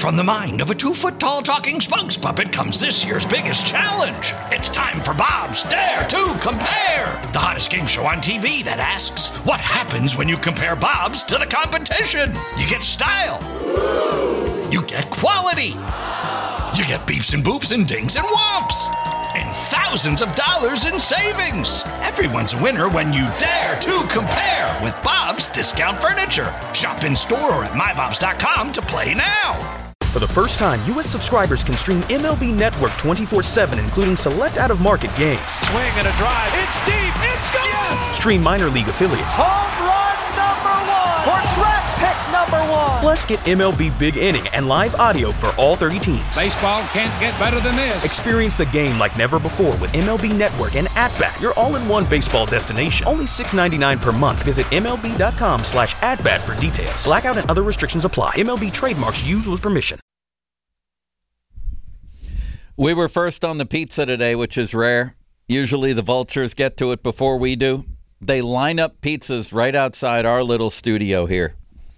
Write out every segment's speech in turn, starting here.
From the mind of a 2-foot-tall talking spokes puppet comes this year's biggest challenge. It's time for Bob's Dare to Compare, the hottest game show on TV that asks, what happens when you compare Bob's to the competition? You get style. You get quality. You get beeps and boops and dings and whomps. And thousands of dollars in savings. Everyone's a winner when you dare to compare with Bob's Discount Furniture. Shop in store or at mybobs.com to play now. For the first time, U.S. subscribers can stream MLB Network 24/7, including select out-of-market games. Swing and a drive. It's deep. It's gone. Yes! Stream minor league affiliates. Home run number 1. Or track pick number 1. Plus, get MLB Big Inning and live audio for all 30 teams. Baseball can't get better than this. Experience the game like never before with MLB Network and At-Bat, your all-in-one baseball destination. Only $6.99 per month. Visit MLB.com/at-bat for details. Blackout and other restrictions apply. MLB trademarks used with permission. We were first on the pizza today, which is rare. Usually the vultures get to it before we do. They line up pizzas right outside our little studio here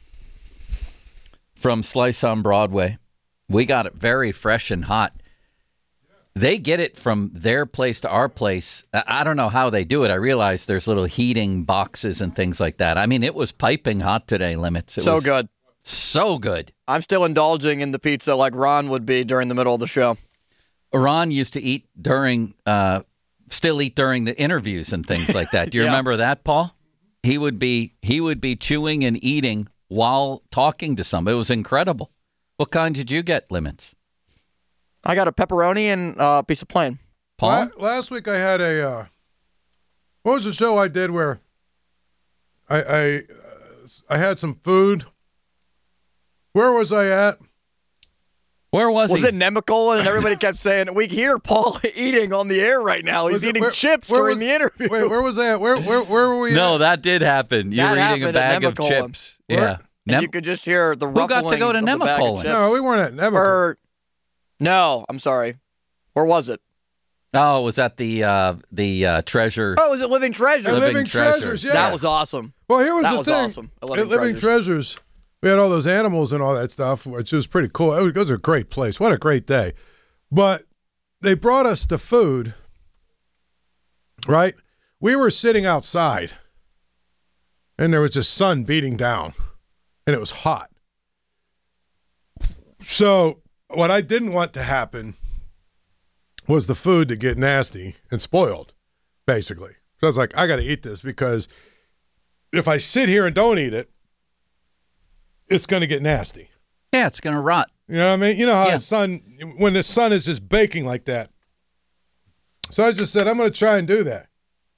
from Slice on Broadway. We got it very fresh and hot. They get it from their place to our place. I don't know how they do it. I realize there's little heating boxes and things like that. I mean, it was piping hot today, Limits. It was good. So good. I'm still indulging in the pizza like Ron would be during the middle of the show. Ron used to eat still eat during the interviews and things like that. Do you remember that, Paul? He would be chewing and eating while talking to somebody. It was incredible. What kind did you get, Limits? I got a pepperoni and a piece of plain. Paul? Last week I had a what was the show I did where I had some food. Where was I at? Where was he? Was it Nemical? And everybody kept saying, we hear Paul eating on the air right now. He's eating chips during the interview. Wait, where was that? Where were we No, at? that did happen. You were eating a bag of chips. Yeah. And you could just hear the ruffling. Who got to go to Nemical? No, we weren't at Nemical. No, I'm sorry. Where was it? Oh, it was at the Treasure. Oh, was it Living Treasures? Living Treasures, yeah. That was awesome. Well, here was that the was thing. Awesome. At Living Treasures, we had all those animals and all that stuff, which was pretty cool. It was a great place. What a great day. But they brought us the food, right? We were sitting outside, and there was just sun beating down, and it was hot. So what I didn't want to happen was the food to get nasty and spoiled, basically. So I was like, I got to eat this because if I sit here and don't eat it, it's going to get nasty. Yeah, it's going to rot. You know what I mean? You know how when the sun is just baking like that. So I just said, I'm going to try and do that.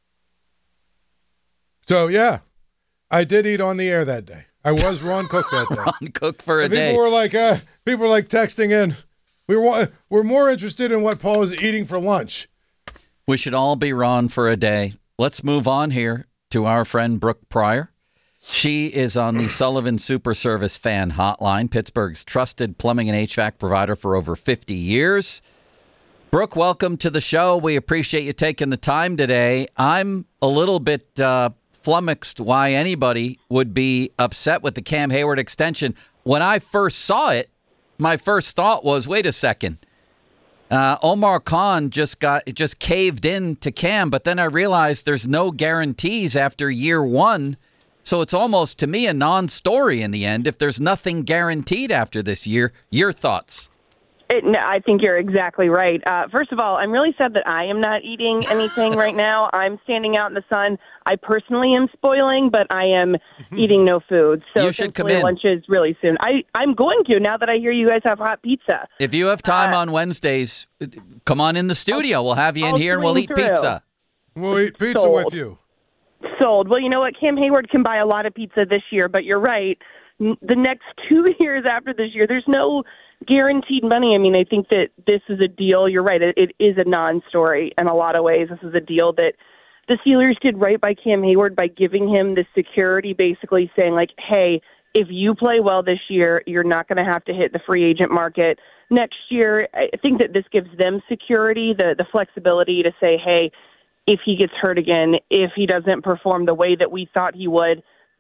So, yeah, I did eat on the air that day. I was Ron Cook that day. Ron Cook for a day. People were like texting in. We're more interested in what Paul is eating for lunch. We should all be Ron for a day. Let's move on here to our friend Brooke Pryor. She is on the Sullivan Super Service Fan Hotline, Pittsburgh's trusted plumbing and HVAC provider for over 50 years. Brooke, welcome to the show. We appreciate you taking the time today. I'm a little bit flummoxed why anybody would be upset with the Cam Hayward extension. When I first saw it, my first thought was, wait a second. Omar Khan just caved in to Cam, but then I realized there's no guarantees after year one. So it's almost, to me, a non-story in the end if there's nothing guaranteed after this year. Your thoughts? No, I think you're exactly right. First of all, I'm really sad that I am not eating anything right now. I'm standing out in the sun. I personally am spoiling, but I am eating no food. So you should come in. Lunch is really soon. I'm going to, now that I hear you guys have hot pizza. If you have time on Wednesdays, come on in the studio. We'll have you in here and we'll eat pizza. We'll eat pizza with you. Sold. Well, you know what? Cam Hayward can buy a lot of pizza this year, but you're right. The next 2 years after this year, there's no guaranteed money. I mean, I think that this is a deal. You're right. It is a non-story in a lot of ways. This is a deal that the Steelers did right by Cam Hayward by giving him the security, basically saying, like, hey, if you play well this year, you're not going to have to hit the free agent market next year. I think that this gives them security, the flexibility to say, hey, if he gets hurt again, if he doesn't perform the way that we thought he would,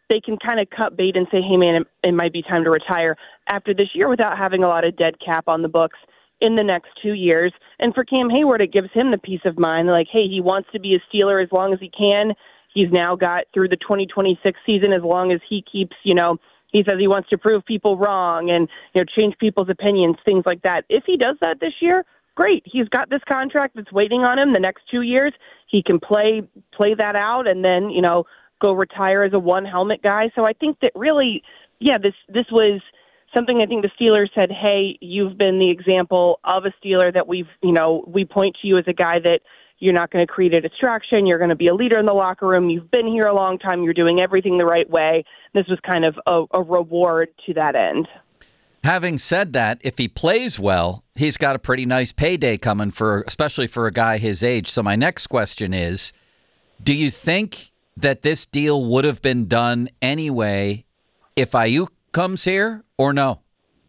they can kind of cut bait and say, hey, man, it might be time to retire after this year without having a lot of dead cap on the books in the next 2 years. And for Cam Hayward, it gives him the peace of mind, like, hey, he wants to be a Steeler as long as he can. He's now got through the 2026 season as long as he keeps, he says he wants to prove people wrong and, change people's opinions, things like that. If he does that this year, great. He's got this contract that's waiting on him the next 2 years. He can play that out and then, go retire as a one-helmet guy. So I think that really, this was something I think the Steelers said, hey, you've been the example of a Steeler that we point to you as a guy that you're not going to create a distraction. You're going to be a leader in the locker room. You've been here a long time. You're doing everything the right way. This was kind of a reward to that end. Having said that, if he plays well, he's got a pretty nice payday coming especially for a guy his age. So my next question is, do you think that this deal would have been done anyway if Ayuk comes here or no?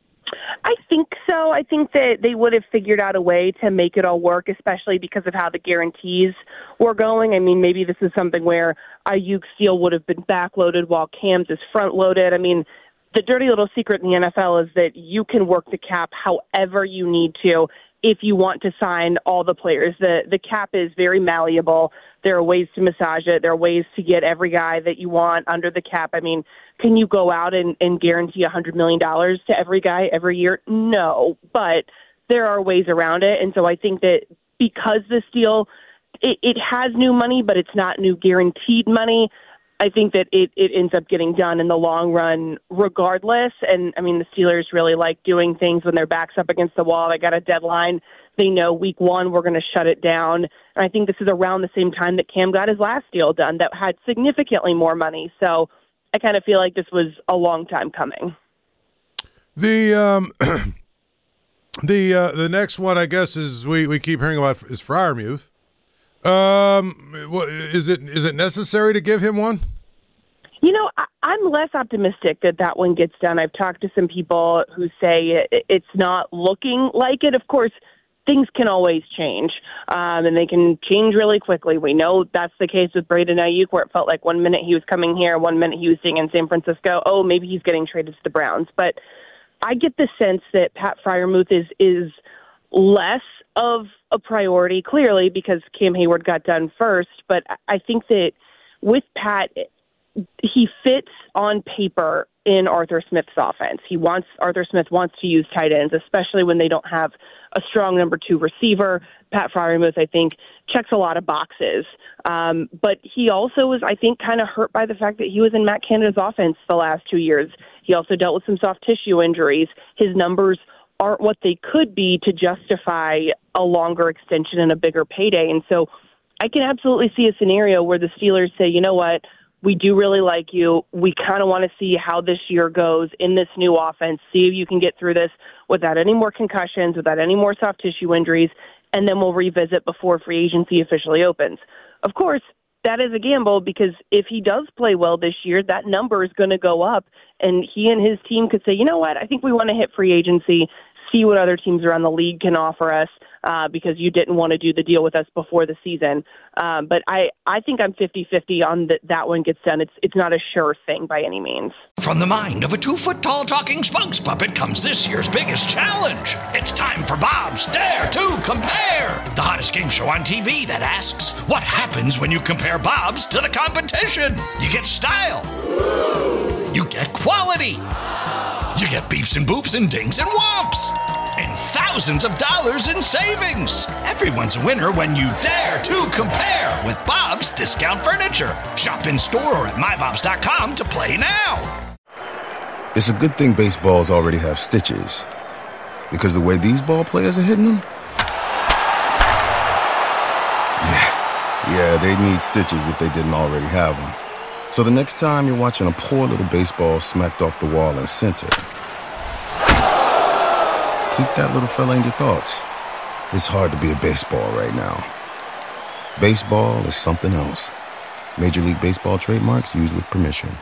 I think so. I think that they would have figured out a way to make it all work, especially because of how the guarantees were going. I mean, maybe this is something where Ayuk's deal would have been backloaded while Cam's is front-loaded. I mean, the dirty little secret in the NFL is that you can work the cap however you need to if you want to sign all the players. The cap is very malleable. There are ways to massage it. There are ways to get every guy that you want under the cap. I mean, can you go out and guarantee $100 million to every guy every year? No, but there are ways around it. And so I think that because this deal, it has new money, but it's not new guaranteed money, I think that it ends up getting done in the long run regardless. And, I mean, the Steelers really like doing things when their back's up against the wall. They got a deadline. They know week one we're going to shut it down. And I think this is around the same time that Cam got his last deal done that had significantly more money. So I kind of feel like this was a long time coming. The next one, I guess, is we keep hearing about is Freiermuth. Is it necessary to give him one? I'm less optimistic that one gets done. I've talked to some people who say it's not looking like it. Of course, things can always change, and they can change really quickly. We know that's the case with Brandon Ayuk, where it felt like 1 minute he was coming here, 1 minute he was staying in San Francisco. Oh, maybe he's getting traded to the Browns. But I get the sense that Pat Freiermuth is less of a priority, clearly, because Cam Hayward got done first. But I think that with Pat, he fits on paper in Arthur Smith's offense. Arthur Smith wants to use tight ends, especially when they don't have a strong number 2 receiver. Pat Freiermuth, I think, checks a lot of boxes. But he also was, I think, kind of hurt by the fact that he was in Matt Canada's offense the last 2 years. He also dealt with some soft tissue injuries. His numbers aren't what they could be to justify a longer extension and a bigger payday. And so I can absolutely see a scenario where the Steelers say, you know what, we do really like you. We kind of want to see how this year goes in this new offense, see if you can get through this without any more concussions, without any more soft tissue injuries, and then we'll revisit before free agency officially opens. Of course, that is a gamble because if he does play well this year, that number is going to go up, and he and his team could say, you know what, I think we want to hit free agency, see what other teams around the league can offer us because you didn't want to do the deal with us before the season. But I think I'm 50-50 on that one gets done. It's not a sure thing by any means. From the mind of a 2-foot-tall talking spokes puppet comes this year's biggest challenge. It's time for Bob's Dare to Compare, the hottest game show on TV that asks, what happens when you compare Bob's to the competition? You get style. You get quality. You get beeps and boops and dings and whomps. And thousands of dollars in savings. Everyone's a winner when you dare to compare with Bob's Discount Furniture. Shop in store or at mybobs.com to play now. It's a good thing baseballs already have stitches. Because the way these ball players are hitting them? Yeah, they need stitches if they didn't already have them. So the next time you're watching a poor little baseball smacked off the wall in center, keep that little fella in your thoughts. It's hard to be a baseball right now. Baseball is something else. Major League Baseball trademarks used with permission.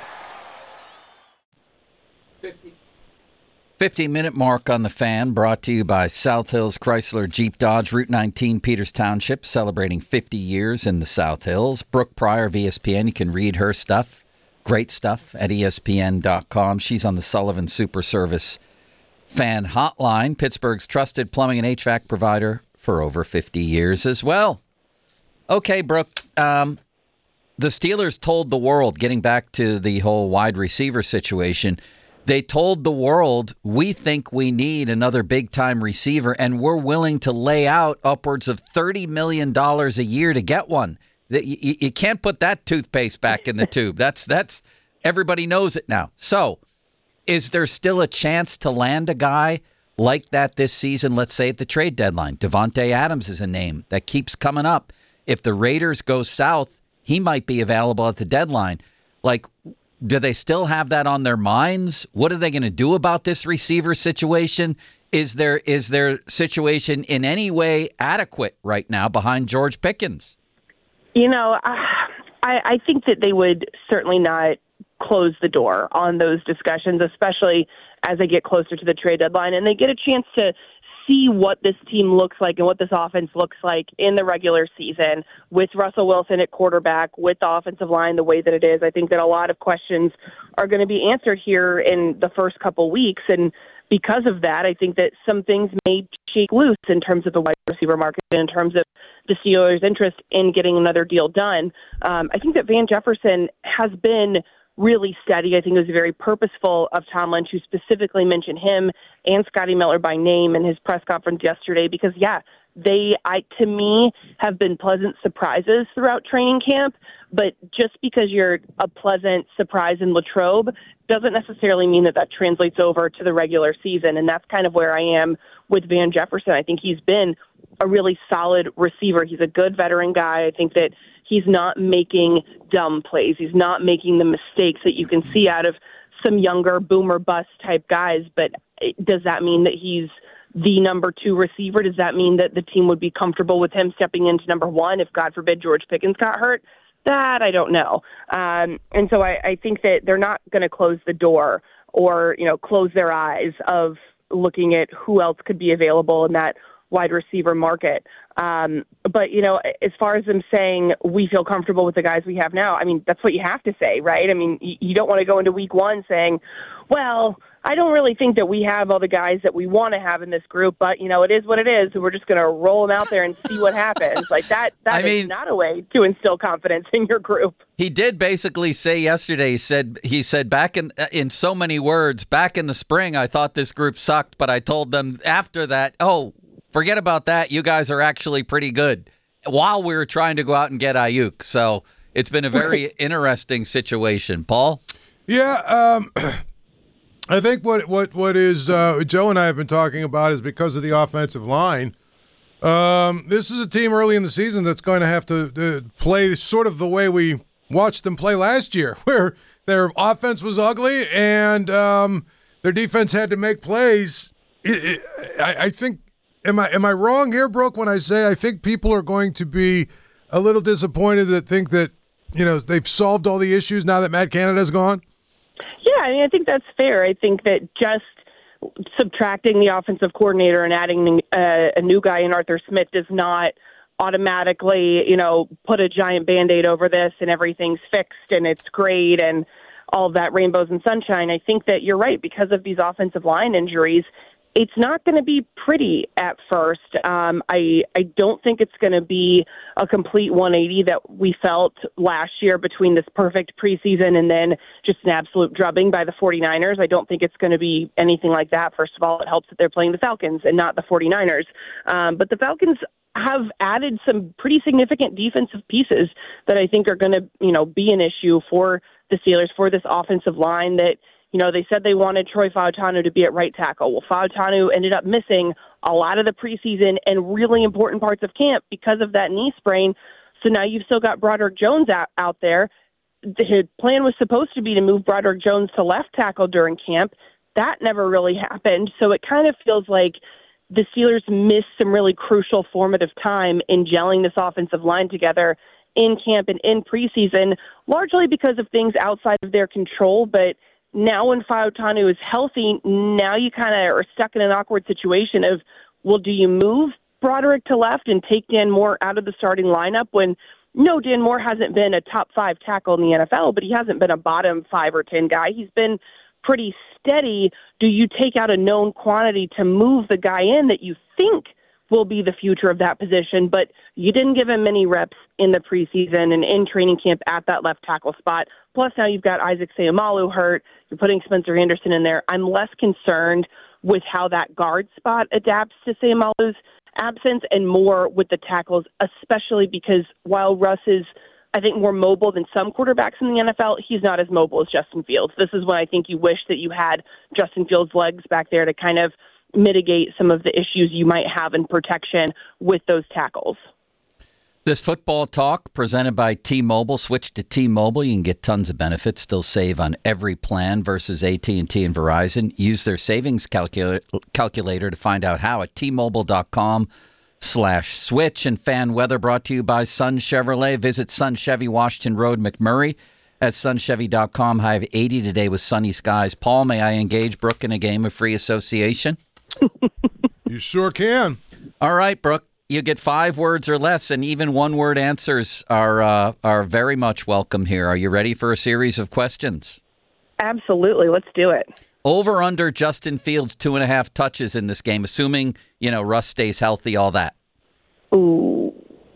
50-minute mark on the Fan, brought to you by South Hills Chrysler Jeep Dodge, Route 19, Peters Township, celebrating 50 years in the South Hills. Brooke Pryor of ESPN, you can read her stuff. Great stuff at ESPN.com. She's on the Sullivan Super Service Fan Hotline, Pittsburgh's trusted plumbing and HVAC provider for over 50 years as well. Okay, Brooke, the Steelers told the world, getting back to the whole wide receiver situation, they told the world, we think we need another big-time receiver, and we're willing to lay out upwards of $30 million a year to get one. You can't put that toothpaste back in the tube. That's everybody knows it now. So is there still a chance to land a guy like that this season, let's say at the trade deadline? Devontae Adams is a name that keeps coming up. If the Raiders go south, he might be available at the deadline. Like, do they still have that on their minds? What are they going to do about this receiver situation? Is their situation in any way adequate right now behind George Pickens? I think that they would certainly not close the door on those discussions, especially as they get closer to the trade deadline and they get a chance to see what this team looks like and what this offense looks like in the regular season with Russell Wilson at quarterback, with the offensive line the way that it is. I think that a lot of questions are going to be answered here in the first couple weeks. And because of that, I think that some things may shake loose in terms of the wide receiver market and in terms of the Steelers' interest in getting another deal done. I think that Van Jefferson has been really steady. I think it was very purposeful of Tom Lynch, who specifically mentioned him and Scotty Miller by name in his press conference yesterday, because, to me, have been pleasant surprises throughout training camp. But just because you're a pleasant surprise in Latrobe doesn't necessarily mean that translates over to the regular season. And that's kind of where I am with Van Jefferson. I think he's been a really solid receiver. He's a good veteran guy. I think that he's not making dumb plays. He's not making the mistakes that you can see out of some younger boomer bust type guys. But does that mean that he's the number 2 receiver? Does that mean that the team would be comfortable with him stepping into number 1 if, God forbid, George Pickens got hurt? That I don't know. And so I think that they're not going to close the door or, close their eyes of looking at who else could be available in that wide receiver market. But, as far as them saying we feel comfortable with the guys we have now, I mean, that's what you have to say, right? I mean, you don't want to go into week 1 saying, well, I don't really think that we have all the guys that we want to have in this group, but, it is what it is. So we're just going to roll them out there and see what happens. Like that is not a way to instill confidence in your group. He did basically say yesterday, he said back in so many words, back in the spring, I thought this group sucked, but I told them after that, forget about that. You guys are actually pretty good, while we were trying to go out and get Ayuk. So it's been a very interesting situation. Paul? Yeah, I think what is Joe and I have been talking about is because of the offensive line. This is a team early in the season that's going to have to play sort of the way we watched them play last year, where their offense was ugly and their defense had to make plays. I think, am I wrong here, Brooke, when I say I think people are going to be a little disappointed that think that they've solved all the issues now that Matt Canada's gone? Yeah, I mean, I think that's fair. I think that just subtracting the offensive coordinator and adding a new guy in Arthur Smith does not automatically, put a giant Band-Aid over this and everything's fixed and it's great and all of that rainbows and sunshine. I think that you're right. Because of these offensive line injuries, it's not going to be pretty at first. I don't think it's going to be a complete 180 that we felt last year between this perfect preseason and then just an absolute drubbing by the 49ers. I don't think it's going to be anything like that. First of all, it helps that they're playing the Falcons and not the 49ers. But the Falcons have added some pretty significant defensive pieces that I think are going to, be an issue for the Steelers, for this offensive line that, they said they wanted Troy Fautanu to be at right tackle. Well, Fautanu ended up missing a lot of the preseason and really important parts of camp because of that knee sprain. So now you've still got Broderick Jones out there. The plan was supposed to be to move Broderick Jones to left tackle during camp. That never really happened. So it kind of feels like the Steelers missed some really crucial formative time in gelling this offensive line together in camp and in preseason, largely because of things outside of their control. But now when Fautanu is healthy, now you kind of are stuck in an awkward situation of, well, do you move Broderick to left and take Dan Moore out of the starting lineup when no, Dan Moore hasn't been a top 5 tackle in the NFL, but he hasn't been a bottom 5 or 10 guy. He's been pretty steady. Do you take out a known quantity to move the guy in that you think will be the future of that position, but you didn't give him many reps in the preseason and in training camp at that left tackle spot. Plus now you've got Isaac Seumalo hurt. You're putting Spencer Anderson in there. I'm less concerned with how that guard spot adapts to Seumalo's absence and more with the tackles, especially because while Russ is, I think, more mobile than some quarterbacks in the NFL, he's not as mobile as Justin Fields. This is when I think you wish that you had Justin Fields' legs back there to kind of mitigate some of the issues you might have in protection with those tackles. This football talk presented by T-Mobile. Switch to T-Mobile. You can get tons of benefits, still save on every plan versus AT&T and Verizon. Use their savings calculator to find out how at T-Mobile.com/switch. And fan weather brought to you by Sun Chevrolet. Visit Sun Chevy, Washington Road, McMurray at sunchevy.com. High of 80 today with sunny skies. Paul, may I engage Brooke in a game of free association? You sure can. All right, Brooke. You get 5 words or less, and even one-word answers are very much welcome here. Are you ready for a series of questions? Absolutely. Let's do it. Over under Justin Fields 2.5 touches in this game, assuming, Russ stays healthy, all that. Ooh.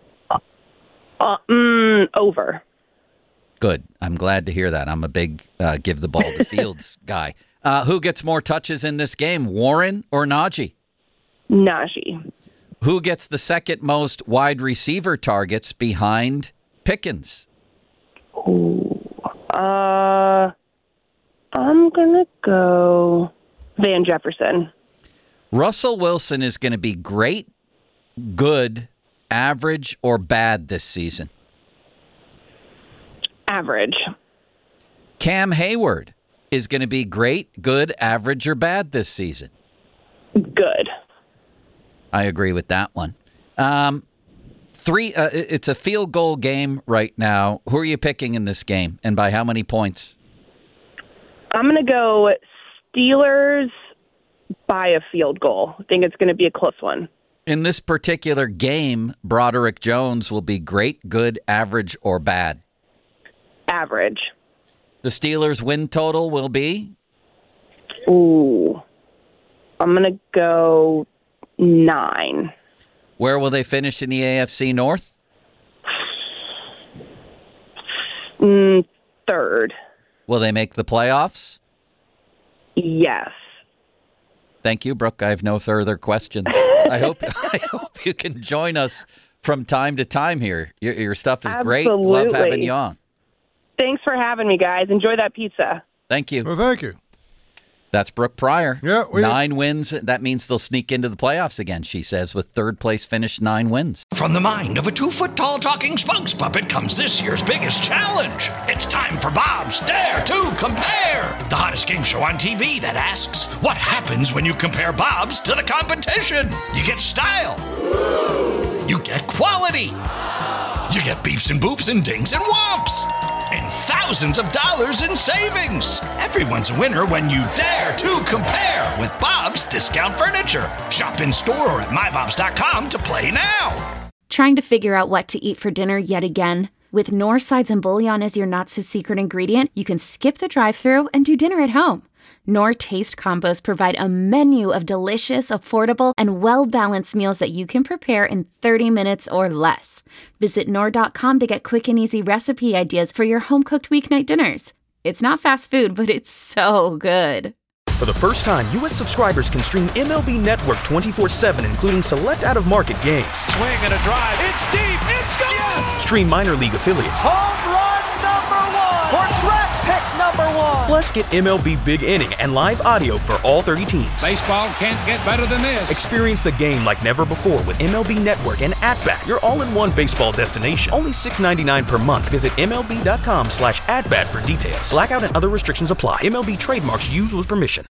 Over. Good. I'm glad to hear that. I'm a big give the ball to Fields guy. Who gets more touches in this game, Warren or Najee? Najee. Who gets the second most wide receiver targets behind Pickens? Ooh. I'm going to go Van Jefferson. Russell Wilson is going to be great, good, average, or bad this season? Average. Cam Hayward is going to be great, good, average, or bad this season? Good. I agree with that one. It's a field goal game right now. Who are you picking in this game, and by how many points? I'm going to go Steelers by a field goal. I think it's going to be a close one. In this particular game, Broderick Jones will be great, good, average, or bad? Average. The Steelers' win total will be? Ooh. I'm going to go 9. Where will they finish in the AFC North? 3rd. Will they make the playoffs? Yes. Thank you, Brooke. I have no further questions. I hope you can join us from time to time here. Your stuff is great. Love having you on. Thanks for having me, guys. Enjoy that pizza. Thank you. Well, thank you. That's Brooke Pryor. Yeah, 9 wins. That means they'll sneak into the playoffs again, she says, with 3rd place finish, 9 wins. From the mind of a 2-foot-tall talking spokes puppet comes this year's biggest challenge. It's time for Bob's Dare to Compare, the hottest game show on TV that asks, what happens when you compare Bob's to the competition? You get style. You get quality. You get beeps and boops and dings and whomps. And thousands of dollars in savings. Everyone's a winner when you dare to compare with Bob's Discount Furniture. Shop in store or at mybobs.com to play now. Trying to figure out what to eat for dinner yet again? With Knorr sides and bouillon as your not-so-secret ingredient, you can skip the drive-thru and do dinner at home. Knorr Taste Combos provide a menu of delicious, affordable, and well-balanced meals that you can prepare in 30 minutes or less. Visit Knorr.com to get quick and easy recipe ideas for your home-cooked weeknight dinners. It's not fast food, but it's so good. For the first time, U.S. subscribers can stream MLB Network 24/7, including select out-of-market games. Swing and a drive. It's deep. It's gone. Yes! Stream minor league affiliates. Home run number 1. Or track pick number 1. Plus, get MLB Big Inning and live audio for all 30 teams. Baseball can't get better than this. Experience the game like never before with MLB Network and At-Bat, your all-in-one baseball destination. Only $6.99 per month. Visit MLB.com/AtBat for details. Blackout and other restrictions apply. MLB trademarks used with permission.